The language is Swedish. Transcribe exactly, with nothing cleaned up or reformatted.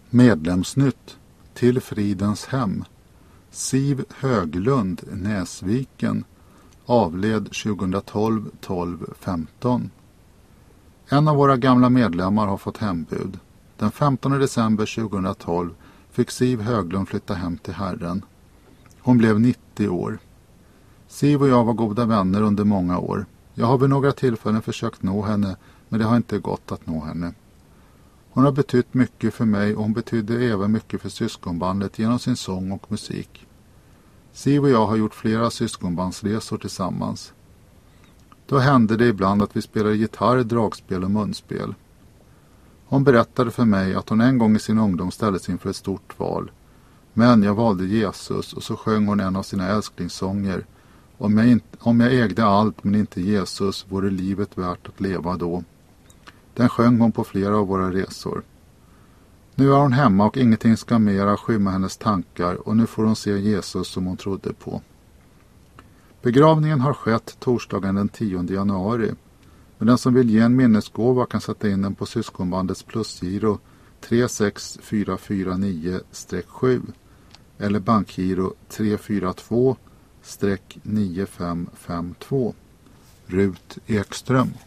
Medlemsnytt till Fridens hem. Siv Höglund, Näsviken, avled tjugotolv tolv femton. En av våra gamla medlemmar har fått hembud. Den femtonde december tjugotolv fick Siv Höglund flytta hem till Herren. Hon blev nittio år. Siv och jag var goda vänner under många år. Jag har vid några tillfällen försökt nå henne, men det har inte gått att nå henne. Hon har betytt mycket för mig och hon betydde även mycket för syskonbandet genom sin sång och musik. Siv och jag har gjort flera syskonbandsresor tillsammans. Då hände det ibland att vi spelade gitarr, dragspel och munspel. Hon berättade för mig att hon en gång i sin ungdom ställdes inför ett stort val. Men jag valde Jesus, och så sjöng hon en av sina älsklingssånger. Om jag, inte, om jag ägde allt men inte Jesus, vore livet värt att leva då. Den sjöng hon på flera av våra resor. Nu är hon hemma och ingenting ska mera skymma hennes tankar, och nu får hon se Jesus som hon trodde på. Begravningen har skett torsdagen den tionde januari. Men den som vill ge en minnesgåva kan sätta in den på syskonbandets plusgiro tre sex fyra fyra nio sju eller bankgiro tre fyra två nio fem fem två. Rut Ekström.